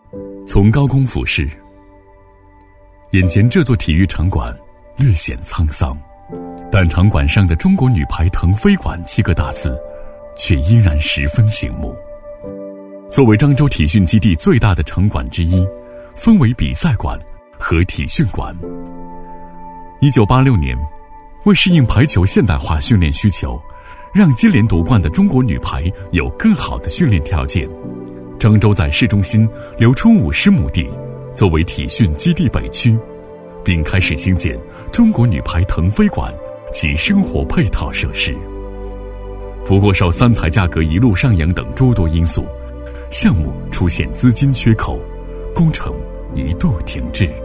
从高空俯视，眼前这座体育场馆略显沧桑，但场馆上的中国女排腾飞馆7个大字却依然十分醒目。作为漳州体训基地最大的场馆之一，分为比赛馆和体训馆。1986年，为适应排球现代化训练需求，让接连夺冠的中国女排有更好的训练条件，漳州在市中心留出50亩地作为体训基地北区，并开始兴建中国女排腾飞馆及生活配套设施。不过受三材价格一路上扬等诸多因素，项目出现资金缺口，工程一度停滞。